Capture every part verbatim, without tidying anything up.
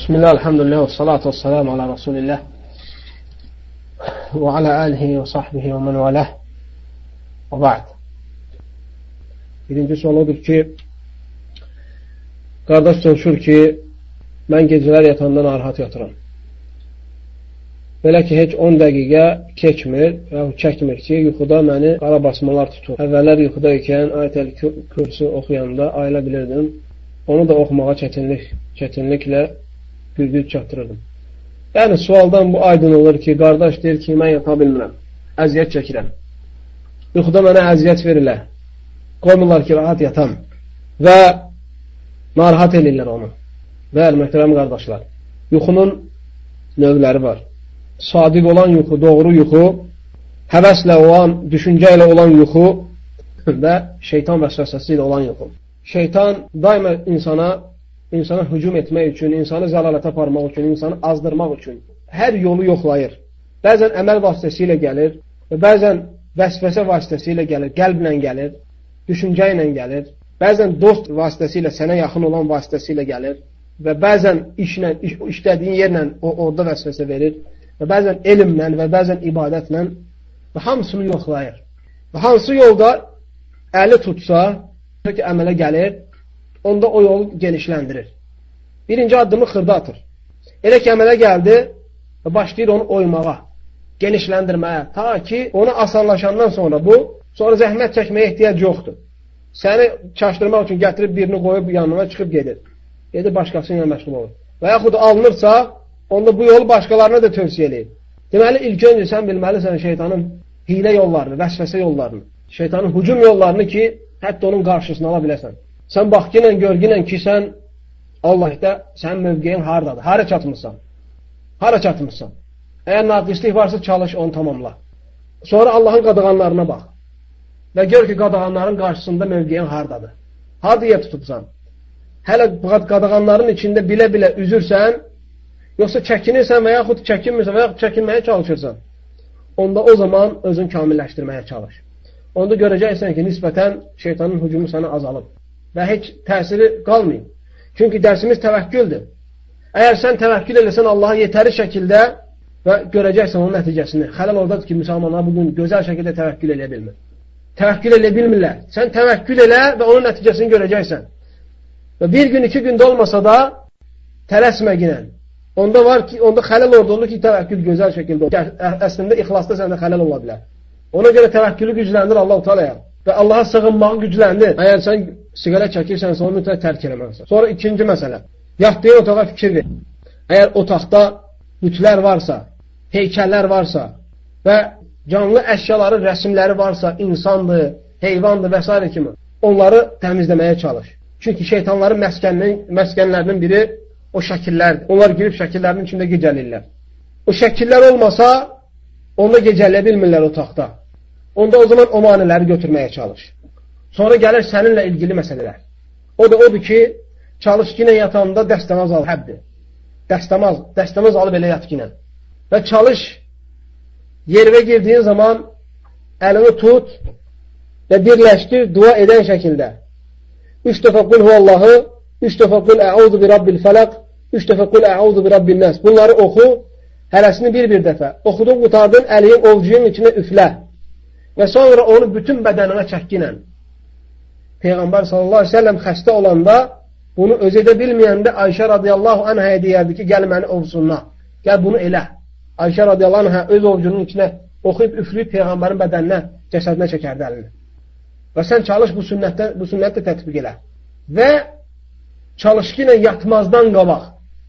Bismillah, elhamdülillah, və salatu və salamu ala Rasulillah və ala alihi və sahbihi və mən vələh və ba'd. Birinci sual odur ki, qardaş soruşur ki, mən gecələr yatanda narahat yatıram. Belə ki, heç on dəqiqə keçmir və çəkmir ki, yuxuda məni qara basmalar tutur. Əvvəllər yuxuda ikən ayət-əl kürsü oxuyanda ayıla bilirdim. Onu da oxumağa çətinlik, çətinliklə güzgü çatdırırdım. Yəni, sualdan bu aydın olur ki, qardaş deyir ki, mən yata bilmirəm, əziyyət çəkirəm. Yuxuda mənə əziyyət verirlər, qoymurlar ki, rahat yatam və narahat edirlər onu. Və möhtərəm qardaşlar, yuxunun növləri var. Sadiq olan yuxu, doğru yuxu, həvəslə olan, düşüncə ilə olan yuxu və şeytan vəsvəsəsi ilə olan yuxu. Şeytan daima insana, insana hücum etmək üçün, insanı zəlalətə aparmaq üçün, insanı azdırmaq üçün hər yolu yoxlayır. Bəzən əməl vasitəsilə gəlir və bəzən vəsvəsə vasitəsilə gəlir, qəlblə gəlir, düşüncə ilə gəlir, bəzən dost vasitəsilə, sənə yaxın olan vasitəsilə gəlir və bəzən işlə, iş, işlədiyin yerlə o, orada vəsvəsə verir və bəzən elmlə və bəzən ibadətlə və hamısını yoxlayır. Və hansı yolda əli tutsa ki, əmələ gəlir, onda o yolu genişləndirir. Birinci addımı xırda atır. Elə ki, əmələ gəldi və başlayır onu oymağa, genişləndirməyə, ta ki, onu asanlaşandan sonra bu, sonra zəhmət çəkməyə ehtiyac yoxdur. Səni çaşdırmaq üçün gətirib birini qoyub yanına çıxıb gedir. Gedir, başqasıyla məşğul olur. Və yaxud alınırsa, onda bu yolu başqalarına da tövsiyə edir. Deməli, ilk öncə sən bilməlisən şeytanın hilə yollarını, vəsvəsə yollarını, şeytanın hücum yollarını ki, hətta onun qarşısını ala biləsən. Sən bax ki, görgünlə ki, sən Allah'da sənin mövqeyin haradadır, hara çatmışsan, hara çatmışsan. Əgər naqislik varsa çalış, onu tamamla. Sonra Allahın qadağanlarına bax və gör ki, qadağanların qarşısında mövqeyin haradadır. Harada tutubsan? Hələ qadağanların içində bilə-bilə üzürsən, yoxsa çəkinirsən və yaxud çəkinmirsən və yaxud çəkinməyə çalışırsan, onda o zaman özün kamilləşdirməyə çalış. Onda görəcəksən ki, nisbətən şeytanın hücumu sənə azalıb və heç təsiri qalmayıb. Çünki dərsimiz təvəkküldür. Əgər sən təvəkkül eləsən Allaha yetəri şəkildə və görəcəksən onun nəticəsini. Xələl oradadır ki, müsəlmanlar bugün gözəl şəkildə təvəkkül eləyə bilmir. Təvəkkül elə bilmirlər. Sən təvəkkül elə və onun nəticəsini görəcəksən. Və bir gün, iki gündə olmasa da tələsməginən. Onda var ki, onda xələl orada olur ki, təvəkkül gözəl şəkildə olur. Əslində, ixlasda səndə xələl ola bilər. Ona görə təvəkkülü gücləndir Allah-u Teala'ya və Allaha sığınmağı gücləndir. Əgər sən siqara çəkirsən, onu mütləq tərk eləməlisən. Sonra ikinci məsələ, yatdığın otağa fikir ver. Əgər otaqda bütlər varsa, heykəllər varsa və canlı əşyaların rəsimləri varsa, insandır, heyvandır və s. kimi, onları təmizləməyə çalış. Çünki şeytanların məskənlərinin biri o şəkillərdir. Onlar girib şəkillərin içində gecəlirlər. O şəkillər olmasa, onda gecələ bilmirlər otaqda. Onda o zaman o maniləri götürməyə çalış. Sonra gəlir səninlə ilgili məsələlər. O da odur ki, çalış ki, yatanda dəstəmaz al, həbdir. Dəstəmaz, dəstəmaz alıb elə yat ki. Və çalış, yervə girdiyin zaman əlini tut və birləşdir dua edən şəkildə. Üç dəfə qul huvallahı, üç dəfə qul əuzu bi rabbil fələq, üç dəfə qul əuzu bi rabbin nəs. Bunları oxu, hərəsini bir-bir dəfə. Oxudun, qutardın, əliyin ovcunun içinə üflə. Və sonra onu bütün bədəninə çəkkinən. Peyğəmbər sallallahu aleyhi ve sellem xəstə olanda, bunu öz edə bilməyəndə Ayşə radiyallahu anhaya deyərdi ki, gəl məni ovsunla. Gəl bunu elə. Ayşə radiyallahu anhaya öz ovcunun içinə oxuyub, üfləyib Peyğəmbərin bədəninə, cəsədinə çəkərdi əlini. Və sən çalış bu sünnətdə, bu sünnətdə tətbiq elə. Və çalış ki, yatmazdan qabaq,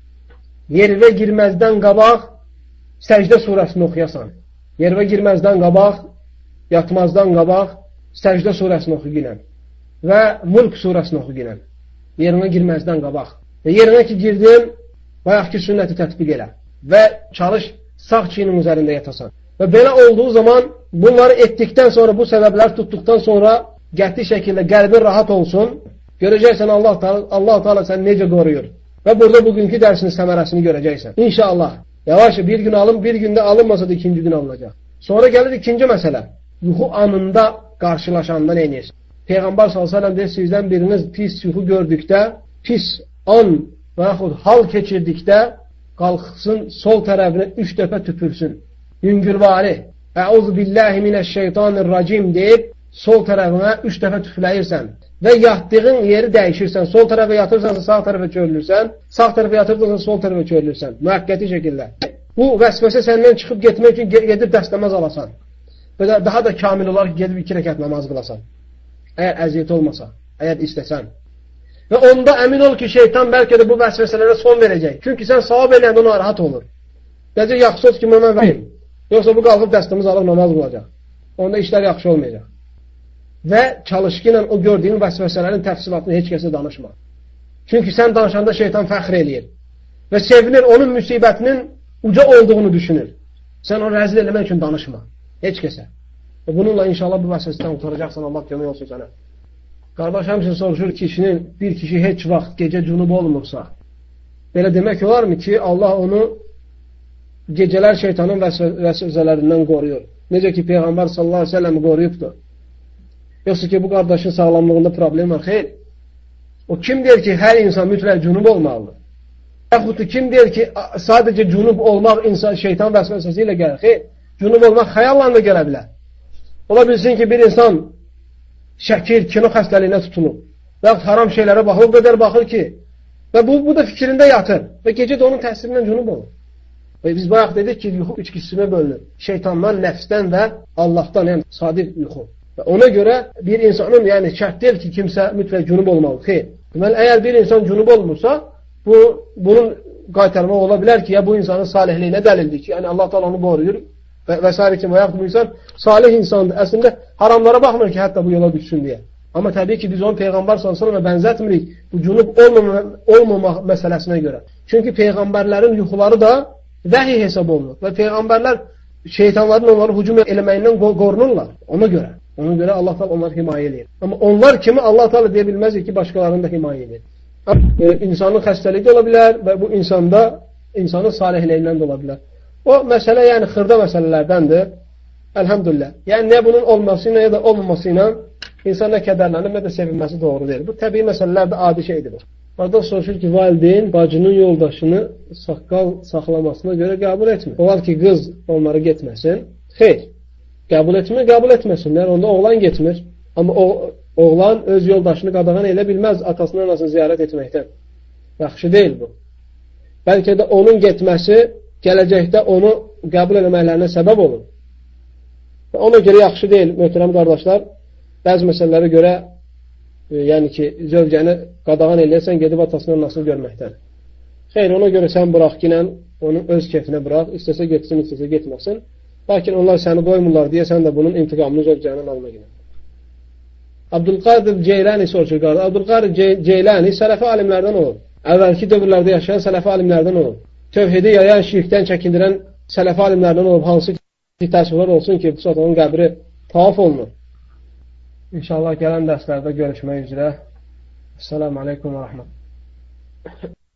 yervə girməzdən qabaq, Səcdə surəsini oxuyasan. Yervə girməzdən qabaq, yatmazdan qabaq, Səcdə surəsini oxu ginən. Və Mulk surəsini oxu ginən. Yerinə girməzdən qabaq. Və yerinə ki, girdin, bayaq ki, sünnəti tətbiq elə. Və çalış, sağ çiyinin üzərində yatasan. Və belə olduğu zaman, bunları etdikdən sonra, bu səbəblər tutduqdan sonra, qəti şəkildə qəlbin rahat olsun, görəcəksən Allah Teala, Allah Teala səni necə qoruyur. Və burada bugünkü dərsinin səmərəsini görəcəksən. İnşallah. Yavaş, bir gün alın, bir gündə alınmasa da ikinci gün alınacaq. Sonra gəlir ikinci məsələ. Yuxu anında qarşılaşanda nə edir? Peyğəmbər sallallahu əleyhi və səlləm deyir, sizdən biriniz pis yuxu gördükdə, pis an və yaxud hal keçirdikdə qalxsın sol tərəfinə üç dəfə tüpürsün. Yüngülvari, əuzu billahi minəşşeytanirracim deyib, sol tərəfinə üç dəfə tüfləyirsən və yatdığın yeri dəyişirsən. Sol tərəfə yatırsansa sağ tərəfə çörülürsən, sağ tərəfə yatırsansa sol tərəfə çörülürsən. Müəqqəti şəkildə. Bu vəsvəsə səndən çıxıb getmək üçün gedib dəstəməz alasan. Və daha da kamil olaraq gedib iki rəkət namaz qılasan. Əgər əziyyət olmasa, əgər istəsən. Və onda əmin ol ki, şeytan bəlkə də bu vəsvəsələrə son verəcək. Çünki sən savab eləyəndə ona narahat olur. Deyəcək, yaxşı olsun ki, mən verim. Yoxsa bu qalxıb dəstəmiz alıb namaz qılacaq. Onda işlər yaxşı olmayacaq. Və çalışqı ilə o gördüyün vəsvəsələrin təfsilatını heç kəsə danışma. Çünki sən danışanda şeytan fəxr eləyir. Və sevinir, onun müsibətinin uca olduğunu düşünür. Sən onu rəzil eləmək üçün danışma. Heç kəsə. Və bununla inşallah bu vəsvəsədən utaracaqsan, Allah kömək olsun sənə. Qardaş həmçinin soruşur ki, kişinin, bir kişi heç vaxt gecə cünub olmursa, belə demək olarmı ki, Allah onu gecələr şeytanın vəsvəsələrindən qoruyur. Necə ki, Peyğəmbər sallallahu aleyhi ve sellem qoruyubdur. Yoxsa ki, bu qardaşın sağlamlığında problem var. Xeyr. O kim deyir ki, hər insan mütləq cünub olmalıdır? Yaxud da kim deyir ki, sadəcə cünub olmaq insan şeytan vəsvəsəsi ilə gəlir? Xeyr. Cünub olmaq xəyalla da gələ bilər. Ola bilsin ki, bir insan şəkil, kino xəstəliyinə tutulub və haram şeylərə baxır, o qədər baxır ki, və bu, bu da fikrində yatır və gecə də onun təsirindən cünub olur. Və biz bayaq dedik ki, yuxu üç qismə bölünür. Şeytandan, nəfsdən və Allahdan, yəni sadiq yuxu. Və ona görə bir insanın, yəni şərt deyil ki, kimsə mütləq cünub olmalıdır. Xeyr. Deməli, əgər bir insan cünub olmursa, bu, bunun qaytarmaq ola bilər ki, ya bu insanın salihliyinə dəlildir ki, yəni Allah da onu qoruyur və, və s. ki, və yaxud bu insan salih insandır. Əslində, haramlara baxmır ki, hətta bu yola düşsün deyə. Amma təbii ki, biz onu Peyğəmbər sallallahu əleyhi və səlləm bənzətmirik bu cünub olmama, olmamaq məsələsinə görə. Çünki Peyğəmbərlərin yuxuları da vəhiy hesab olunur və Peyğəmbərlər şeytanların onları hücum eləməyindən qorunurlar. Ona görə. Ona görə Allah Teala onları himayə edir. Amma onlar kimi Allah Teala deyə bilməz ki, başqalarını da himayə edir. E, insanın xəstəliyi də ola bilər və bu insanda insanın salihliyindən də ola bilər. O məsələ yəni xırda məsələlərdəndir. Əlhamdülillah. Yəni nə bunun olması ilə ya da olmaması ilə insan nə kədərlənir, nə də sevinməsi doğru deyil. Bu təbii məsələlər də adi şeydir. Qardaş soruşur ki, valideyn bacının yoldaşını saqqal saxlamasına görə qəbul etmir. Olar ki, qız onları getməsin. Xeyr. Qəbul etmir, qəbul etməsinlər. Onda oğlan getmir. Amma o, oğlan öz yoldaşını qadağan elə bilməz atasının anasını ziyarət etməkdən. Yaxşı deyil bu. Bəlkə də onun getməsi gələcəkdə onu qəbul eləməklərinə səbəb olur. Və ona görə yaxşı deyil, möhtərəm qardaşlar. Bəzi məsələlərə görə e, yəni ki, zövcəni qadağan eləyəsən, gedib atasının anasını görməkdən. Xeyr, ona görə sən bıraq ki, onun öz kefinə bıraq, istəsə getsin, istəsə getməsin. Lakin onlar səni qoymurlar deyə sən də bunun intiqamını zövcənin alına girir. Abdülqadir Ceylani soruşur qardaş. Abdülqadir Ceylani sələfi alimlərdən olur. Əvvəlki dövrlərdə yaşayan sələfi alimlərdən olur. Tövhidi yayan, şirkdən çəkindirən sələfi alimlərdən olub, hansı ki, təəssüflər olsun ki, bu saat onun qəbri tavaf olunur. İnşallah gələn dərslərdə görüşmək üzrə. Esselamu aleykum və rəhmət.